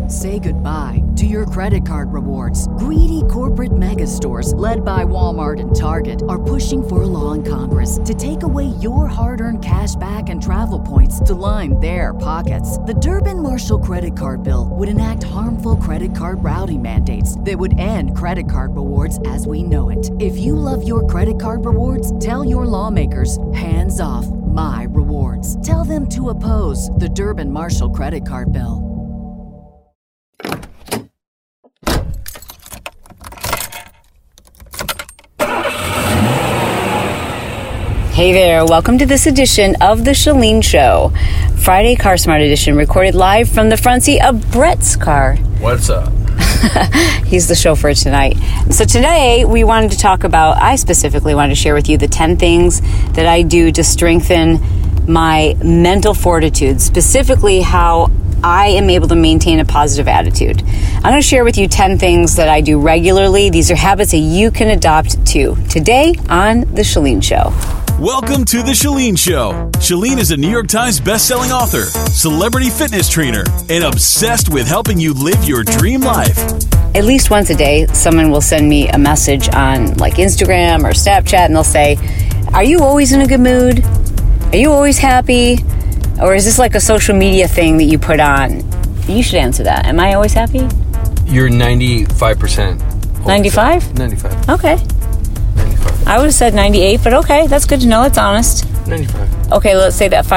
Say goodbye to your credit card rewards. Greedy corporate mega stores, led by Walmart and Target, are pushing for a law in Congress to take away your hard-earned cash back and travel points to line their pockets. The Durbin-Marshall credit card bill would enact harmful credit card routing mandates that would end credit card rewards as we know it. If you love your credit card rewards, tell your lawmakers, hands off my rewards. Tell them to oppose the Durbin-Marshall credit card bill. Hey there, welcome to this edition of The Chalene Show. Friday Car Smart Edition, recorded live from the front seat of Brett's car. What's up? He's the chauffeur tonight. So today we wanted to talk about, I specifically wanted to share with you the 10 things that I do to strengthen my mental fortitude, specifically how I am able to maintain a positive attitude. I'm going to share with you 10 things that I do regularly. These are habits that you can adopt too. Today on The Chalene Show. Welcome to The Chalene Show. Chalene is a New York Times bestselling author, celebrity fitness trainer, and obsessed with helping you live your dream life. At least once a day, someone will send me a message on like Instagram or Snapchat, and they'll say, are you always in a good mood? Are you always happy? Or is this like a social media thing that you put on? You should answer that. Am I always happy? You're 95%. 95? 95. Okay. 95. I would have said 98, but okay, that's good to know. It's honest. 95. Okay, let's say that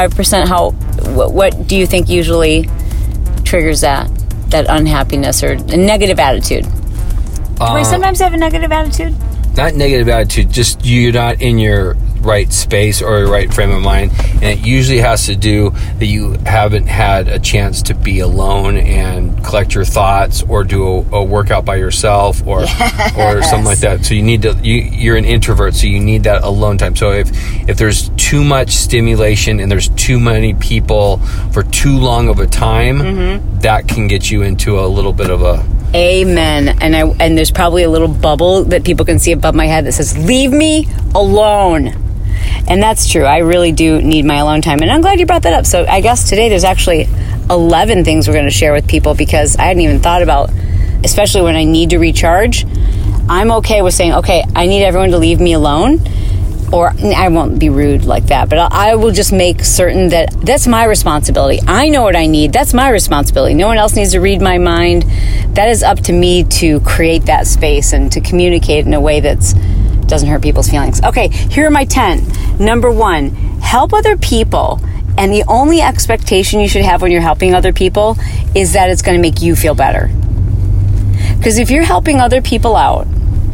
5%. What do you think usually triggers that unhappiness or a negative attitude? Do I sometimes have a negative attitude? Not negative attitude, just you're not in your right space or right frame of mind, and it usually has to do that you haven't had a chance to be alone and collect your thoughts or do a workout by yourself or something like that. So you need to you're an introvert, so you need that alone time. So if there's too much stimulation and there's too many people for too long of a time, that can get you into a little bit of a Amen. And there's probably a little bubble that people can see above my head that says, leave me alone. And that's true. I really do need my alone time. And I'm glad you brought that up. So I guess today there's actually 11 things we're going to share with people because I hadn't even thought about, especially when I need to recharge. I'm okay with saying, okay, I need everyone to leave me alone. Or I won't be rude like that, but I will just make certain that that's my responsibility. I know what I need. That's my responsibility. No one else needs to read my mind. That is up to me to create that space and to communicate in a way that doesn't hurt people's feelings. Okay, here are my 10. Number 1, help other people. And the only expectation you should have when you're helping other people is that it's going to make you feel better. Because if you're helping other people out,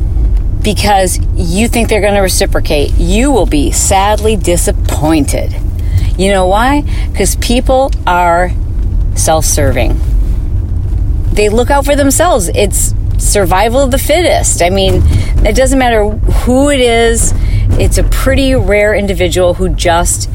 because you think they're going to reciprocate, you will be sadly disappointed. You know why? Because people are self-serving. They look out for themselves. It's survival of the fittest. I mean, it doesn't matter who it is. It's a pretty rare individual who just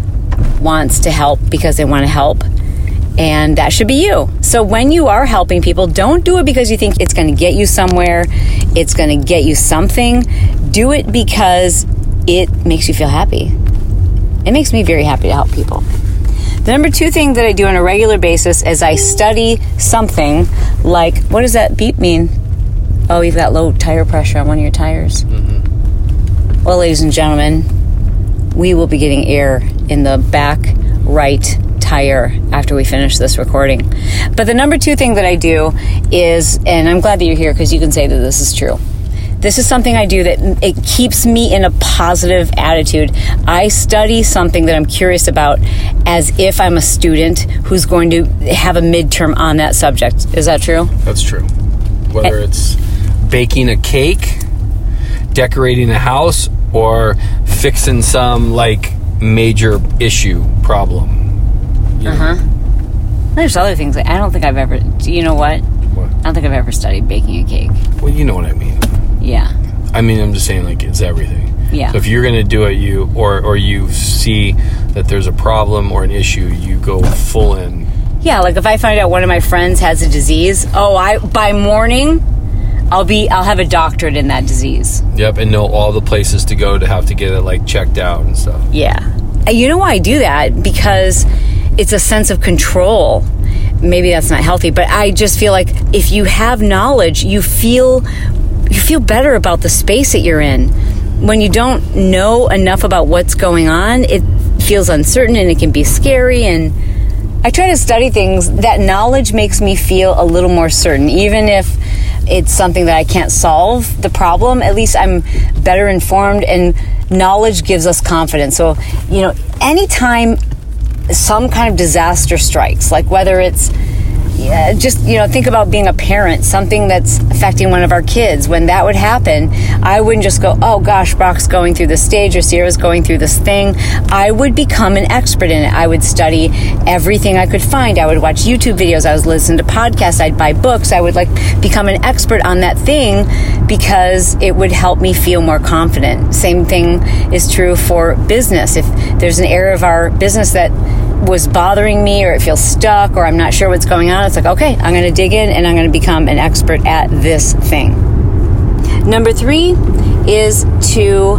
wants to help because they want to help. And that should be you. So when you are helping people, don't do it because you think it's going to get you somewhere. It's going to get you something. Do it because it makes you feel happy. It makes me very happy to help people. The number 2 thing that I do on a regular basis is I study something like, what does that beep mean? Oh, you've got low tire pressure on one of your tires. Mm-hmm. Well, ladies and gentlemen, we will be getting air in the back right tire after we finish this recording. But the number 2 thing that I do is, and I'm glad that you're here because you can say that this is true. This is something I do that it keeps me in a positive attitude. I study something that I'm curious about as if I'm a student who's going to have a midterm on that subject. Is that true? That's true. Whether it's baking a cake, decorating a house, or fixing some like major issue problem. There's other things. I don't think I've ever. Do you know what? What? I don't think I've ever studied baking a cake. Well, you know what I mean. Yeah. I mean, I'm just saying, like, it's everything. Yeah. So if you're going to do it, or you see that there's a problem or an issue, you go full in. Yeah, like if I find out one of my friends has a disease, by morning, I'll have a doctorate in that disease. Yep, and know all the places to go to have to get it like checked out and stuff. Yeah. You know why I do that? Because it's a sense of control. maybe that's not healthy, but I just feel like if you have knowledge, you feel better about the space that you're in. When you don't know enough about what's going on, it feels uncertain and it can be scary. And I try to study things that knowledge makes me feel a little more certain. Even if it's something that I can't solve the problem, at least I'm better informed, and knowledge gives us confidence. So, anytime some kind of disaster strikes, like whether it's think about being a parent, something that's affecting one of our kids. When that would happen, I wouldn't just go, oh gosh, Brock's going through this stage or Sierra's going through this thing. I would become an expert in it. I would study everything I could find. I would watch YouTube videos. I would listen to podcasts. I'd buy books. I would become an expert on that thing because it would help me feel more confident. Same thing is true for business. If there's an area of our business that was bothering me, or it feels stuck, or I'm not sure what's going on, it's like, okay, I'm going to dig in and I'm going to become an expert at this thing. Number 3 is to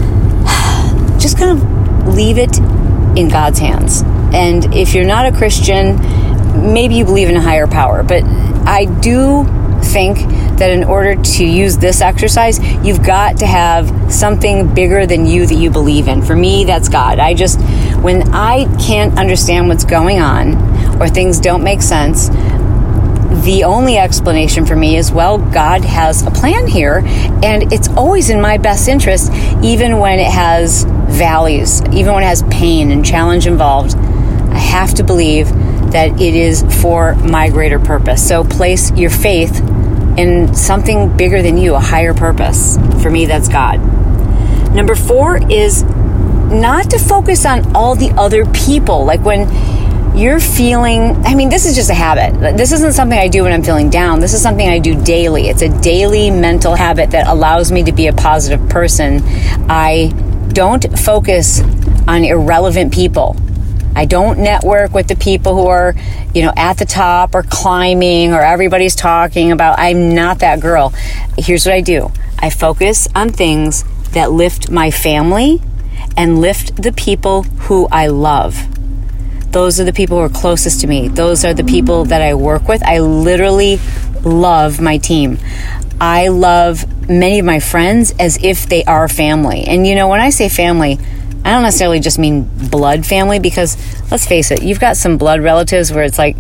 just kind of leave it in God's hands. And if you're not a Christian, maybe you believe in a higher power, but I do think that in order to use this exercise, you've got to have something bigger than you that you believe in. For me, that's God. When I can't understand what's going on or things don't make sense, the only explanation for me is, well, God has a plan here, and it's always in my best interest, even when it has valleys, even when it has pain and challenge involved. I have to believe that it is for my greater purpose. So place your faith in something bigger than you, a higher purpose. For me, that's God. Number 4 is not to focus on all the other people. Like when you're feeling, this is just a habit. This isn't something I do when I'm feeling down. This is something I do daily. It's a daily mental habit that allows me to be a positive person. I don't focus on irrelevant people. I don't network with the people who are, at the top or climbing or everybody's talking about. I'm not that girl. Here's what I do. I focus on things that lift my family and lift the people who I love. Those are the people who are closest to me. Those are the people that I work with. I literally love my team. I love many of my friends as if they are family. And when I say family, I don't necessarily just mean blood family, because let's face it, you've got some blood relatives where it's like,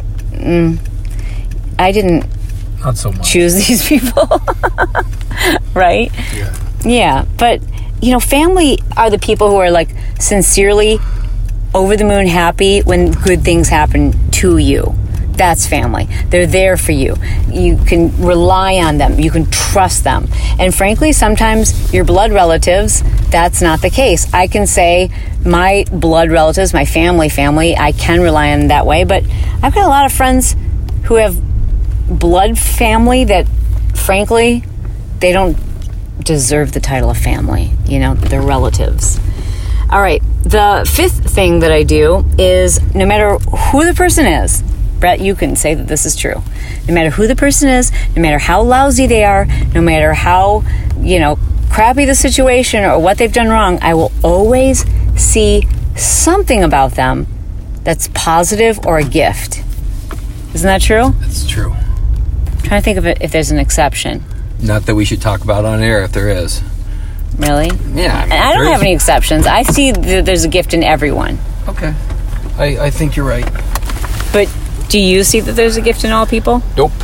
I didn't not so much choose these people, right? Yeah. But, family are the people who are sincerely over the moon happy when good things happen to you. That's family. They're there for you. You can rely on them. You can trust them. And frankly, sometimes your blood relatives, that's not the case. I can say my blood relatives, my family, I can rely on them that way. But I've got a lot of friends who have blood family that, frankly, they don't deserve the title of family. They're relatives. All right. The 5th thing that I do is, no matter who the person is, Brett, you can say that this is true. No matter who the person is, no matter how lousy they are, no matter how, crappy the situation or what they've done wrong, I will always see something about them that's positive or a gift. Isn't that true? That's true. I'm trying to think of it if there's an exception. Not that we should talk about on air if there is. Really? Yeah. I don't have any exceptions. I see that there's a gift in everyone. Okay. I think you're right. But do you see that there's a gift in all people? Nope.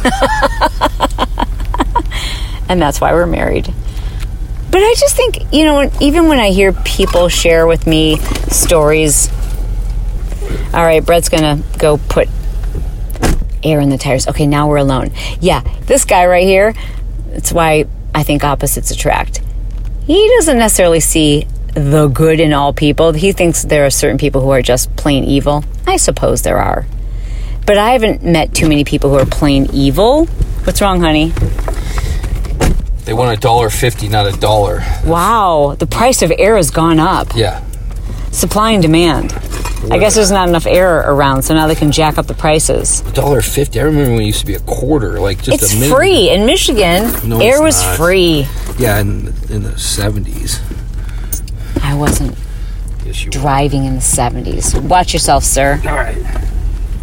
And that's why we're married. But I just think, even when I hear people share with me stories. All right, Brett's going to go put air in the tires. Okay, now we're alone. Yeah, this guy right here, that's why I think opposites attract. He doesn't necessarily see the good in all people. He thinks there are certain people who are just plain evil. I suppose there are. But I haven't met too many people who are plain evil. What's wrong, honey? They want $1.50, not $1. Wow, the price of air has gone up. Yeah. Supply and demand. I guess there's not enough air around, so now they can jack up the prices. $1.50. I remember when it used to be a quarter, it's a minute. Free in Michigan. No, air was not. Free. Yeah, in the 70s. I wasn't driving in the 70s. Watch yourself, sir. All right.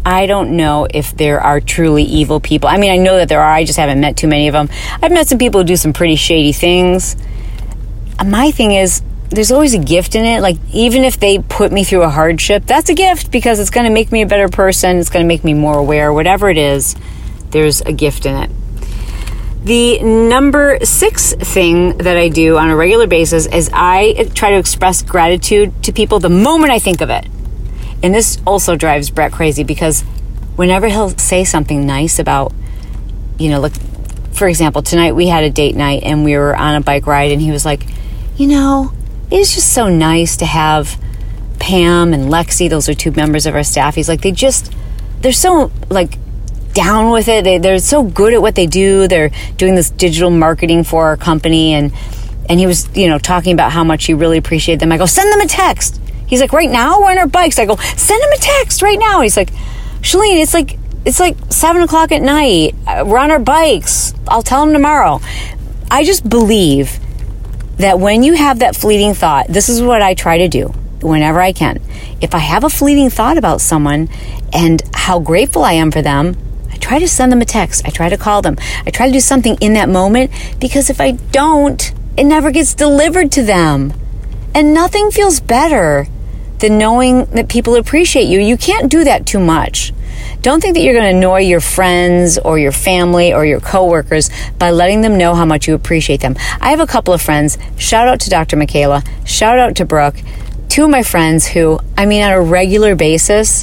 I don't know if there are truly evil people. I mean, I know that there are. I just haven't met too many of them. I've met some people who do some pretty shady things. My thing is, there's always a gift in it. Like, even if they put me through a hardship, that's a gift because it's going to make me a better person. It's going to make me more aware. Whatever it is, there's a gift in it. The number 6 thing that I do on a regular basis is I try to express gratitude to people the moment I think of it. And this also drives Brett crazy because whenever he'll say something nice about, like, for example, tonight we had a date night and we were on a bike ride and he was like, it's just so nice to have Pam and Lexi. Those are 2 members of our staff. He's like, they're so, like, down with it. They're so good at what they do. They're doing this digital marketing for our company. And he was, talking about how much he really appreciated them. I go, send them a text. He's like, right now? We're on our bikes. I go, send them a text right now. He's like, Chalene, it's like 7:00 at night. We're on our bikes. I'll tell him tomorrow. I just believe that when you have that fleeting thought, this is what I try to do whenever I can. If I have a fleeting thought about someone and how grateful I am for them, I try to send them a text. I try to call them. I try to do something in that moment because if I don't, it never gets delivered to them. And nothing feels better than knowing that people appreciate you. You can't do that too much. Don't think that you're going to annoy your friends or your family or your coworkers by letting them know how much you appreciate them. I have a couple of friends, shout out to Dr. Michaela, shout out to Brooke, 2 of my friends who, on a regular basis,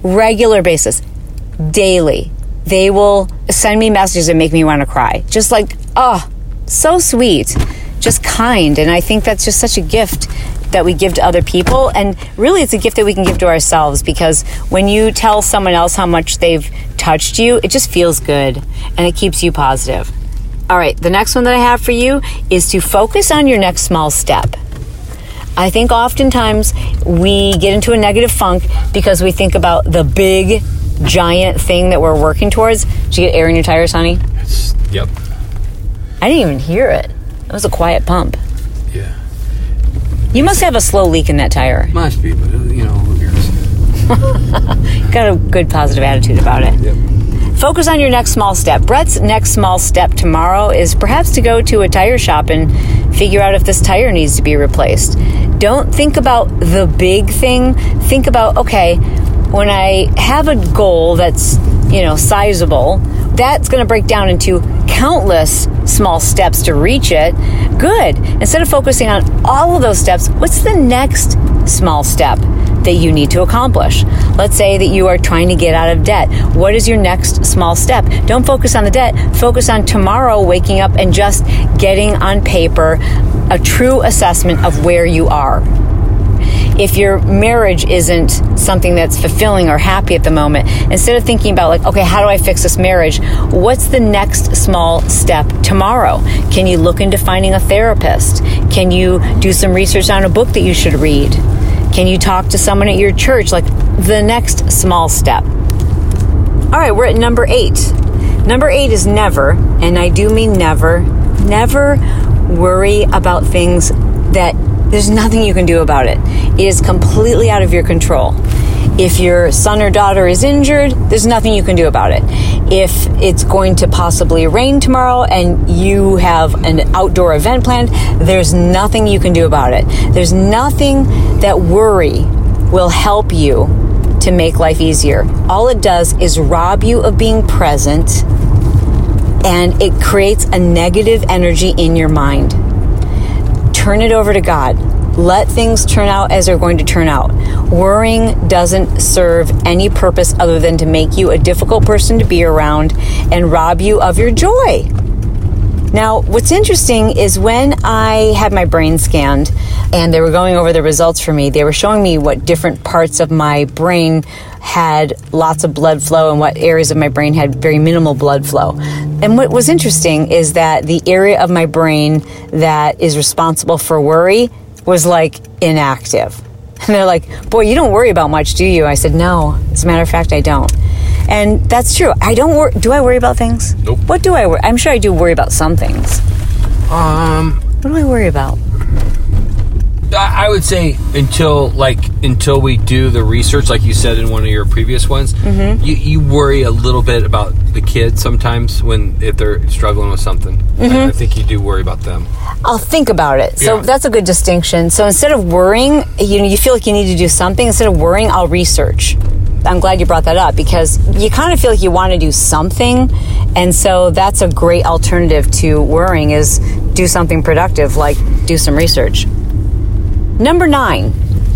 daily, they will send me messages that make me want to cry. Just like, so sweet, just kind. And I think that's just such a gift that we give to other people. And really, it's a gift that we can give to ourselves because when you tell someone else how much they've touched you, it just feels good and it keeps you positive. All right, the next one that I have for you is to focus on your next small step. I think oftentimes we get into a negative funk because we think about the big, giant thing that we're working towards. Did you get air in your tires, honey? Yep. I didn't even hear it. It was a quiet pump. Yeah. You must have a slow leak in that tire. Must be, but who cares? Got a good positive attitude about it. Yep. Focus on your next small step. Brett's next small step tomorrow is perhaps to go to a tire shop and figure out if this tire needs to be replaced. Don't think about the big thing. Think about, okay, when I have a goal that's, sizable, that's going to break down into countless small steps to reach it. Good. Instead of focusing on all of those steps, what's the next small step that you need to accomplish? Let's say that you are trying to get out of debt. What is your next small step? Don't focus on the debt. Focus on tomorrow waking up and just getting on paper a true assessment of where you are. If your marriage isn't something that's fulfilling or happy at the moment, instead of thinking about okay, how do I fix this marriage? What's the next small step tomorrow? Can you look into finding a therapist? Can you do some research on a book that you should read? Can you talk to someone at your church? The next small step. All right, we're at number 8. Number 8 is never, and I do mean never worry about things that there's nothing you can do about it. It is completely out of your control. If your son or daughter is injured, there's nothing you can do about it. If it's going to possibly rain tomorrow and you have an outdoor event planned, there's nothing you can do about it. There's nothing that worry will help you to make life easier. All it does is rob you of being present, and it creates a negative energy in your mind. Turn it over to God. Let things turn out as they're going to turn out. Worrying doesn't serve any purpose other than to make you a difficult person to be around and rob you of your joy. Now, what's interesting is when I had my brain scanned and they were going over the results for me, they were showing me what different parts of my brain had lots of blood flow and what areas of my brain had very minimal blood flow. And what was interesting is that the area of my brain that is responsible for worry was inactive. And they're like, boy, you don't worry about much, do you? I said, no, as a matter of fact, I don't. And that's true. I don't worry. Do I worry about things? Nope. What do I worry? I'm sure I do worry about some things. What do I worry about? I would say until we do the research, like you said in one of your previous ones, you worry a little bit about the kids sometimes if they're struggling with something. I think you do worry about them. I'll think about it. So Yeah. that's a good distinction. So instead of worrying, you feel like you need to do something. Instead of worrying, I'll research. I'm glad you brought that up because you kind of feel like you want to do something. And so that's a great alternative to worrying is do something productive, like do some research. Number nine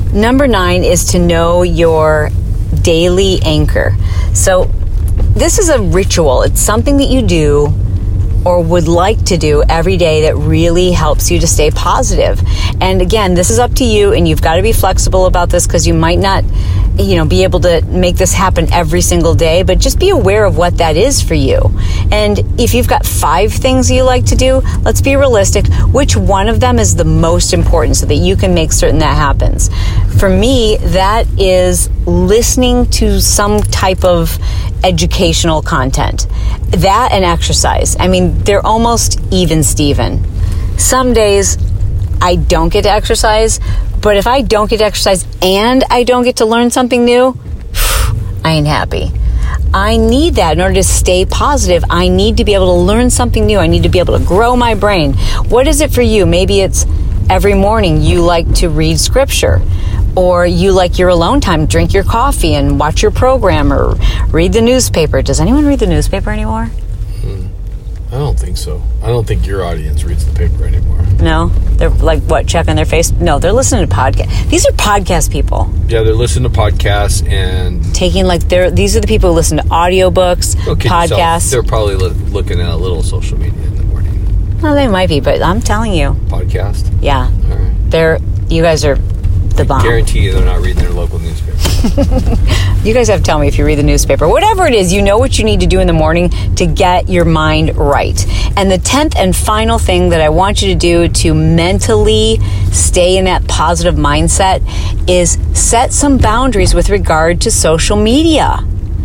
is to know your daily anchor. So this is a ritual. It's something that you do or would like to do every day that really helps you to stay positive. And again, this is up to you, and you've got to be flexible about this because you might not, be able to make this happen every single day, but just be aware of what that is for you. And if you've got 5 things you like to do, let's be realistic. Which one of them is the most important so that you can make certain that happens? For me, that is listening to some type of educational content. That and exercise. I mean, they're almost even Steven. Some days I don't get to exercise, but if I don't get to exercise and I don't get to learn something new, I ain't happy. I need that in order to stay positive. I need to be able to learn something new. I need to be able to grow my brain. What is it for you? Maybe it's every morning you like to read scripture, or you like your alone time, drink your coffee and watch your program or read the newspaper. Does anyone read the newspaper anymore? I don't think so. I don't think your audience reads the paper anymore. No? They're like, what, checking their face? No, they're listening to podcasts. These are podcast people. Yeah, they're listening to podcasts and... Taking these are the people who listen to audiobooks, podcasts. They're probably looking at a little social media in the morning. Well, they might be, but I'm telling you. Podcast? Yeah. All right. You guys are the bomb. Guarantee you they're not reading their local newspaper. You guys have to tell me if you read the newspaper. Whatever it is, you know what you need to do in the morning to get your mind right. And the 10th and final thing that I want you to do to mentally stay in that positive mindset is set some boundaries with regard to social media.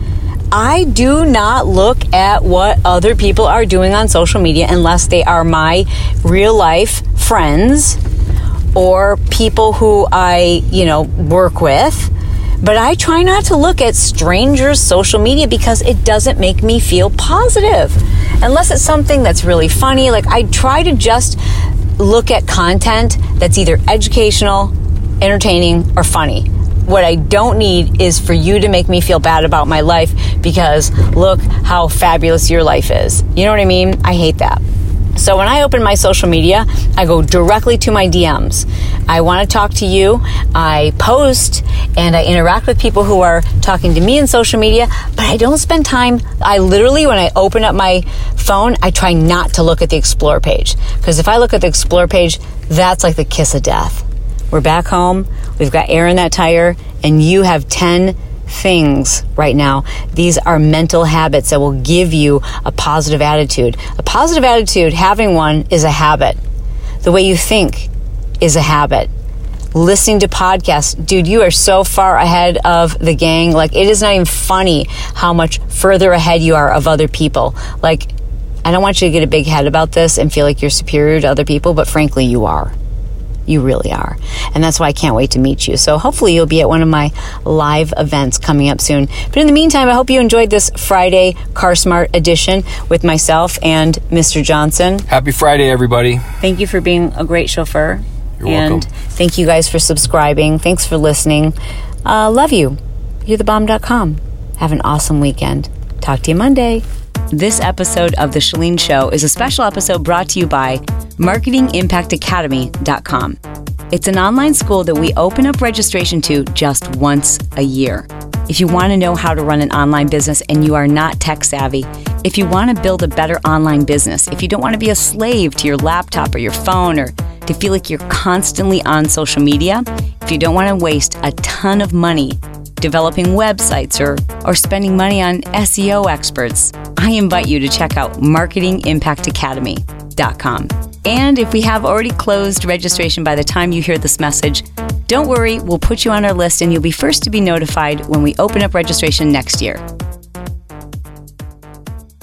I do not look at what other people are doing on social media unless they are my real life friends or people who I, work with. But I try not to look at strangers' social media because it doesn't make me feel positive. Unless it's something that's really funny. Like, I try to just look at content that's either educational, entertaining, or funny. What I don't need is for you to make me feel bad about my life because look how fabulous your life is. You know what I mean? I hate that. So when I open my social media, I go directly to my DMs. I want to talk to you. I post and I interact with people who are talking to me in social media, but I don't spend time. I literally, when I open up my phone, I try not to look at the Explore page. Because if I look at the Explore page, that's like the kiss of death. We're back home. We've got air in that tire, and you have 10 things right now. These are mental habits that will give you a positive attitude. A positive attitude, having one, is a habit. The way you think is a habit. Listening to podcasts, dude, you are so far ahead of the gang. Like, it is not even funny how much further ahead you are of other people. Like, I don't want you to get a big head about this and feel like you're superior to other people, but frankly, you are. You really are. And that's why I can't wait to meet you. So hopefully you'll be at one of my live events coming up soon. But in the meantime, I hope you enjoyed this Friday Car Smart edition with myself and Mr. Johnson. Happy Friday, everybody. Thank you for being a great chauffeur. You're welcome. Thank you guys for subscribing. Thanks for listening. Love you. YourTheBomb.com. Have an awesome weekend. Talk to you Monday. This episode of The Chalene Show is a special episode brought to you by MarketingImpactAcademy.com. It's an online school that we open up registration to just once a year. If you want to know how to run an online business and you are not tech savvy, if you want to build a better online business, if you don't want to be a slave to your laptop or your phone or to feel like you're constantly on social media, if you don't want to waste a ton of money developing websites or spending money on SEO experts, I invite you to check out MarketingImpactAcademy.com. And if we have already closed registration by the time you hear this message, don't worry, we'll put you on our list and you'll be first to be notified when we open up registration next year.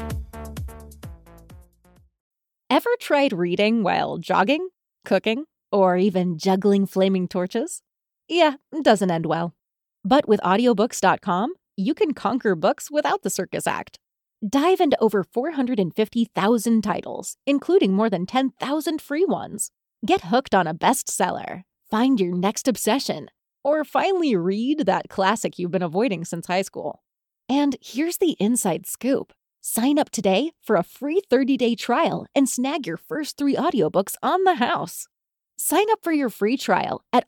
Ever tried reading while jogging, cooking, or even juggling flaming torches? Yeah, it doesn't end well. But with audiobooks.com, you can conquer books without the circus act. Dive into over 450,000 titles, including more than 10,000 free ones. Get hooked on a bestseller, find your next obsession, or finally read that classic you've been avoiding since high school. And here's the inside scoop. Sign up today for a free 30-day trial and snag your first 3 audiobooks on the house. Sign up for your free trial at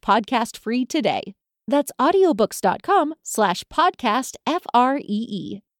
audiobooks.com/podcastfree today. That's audiobooks.com/podcastfree.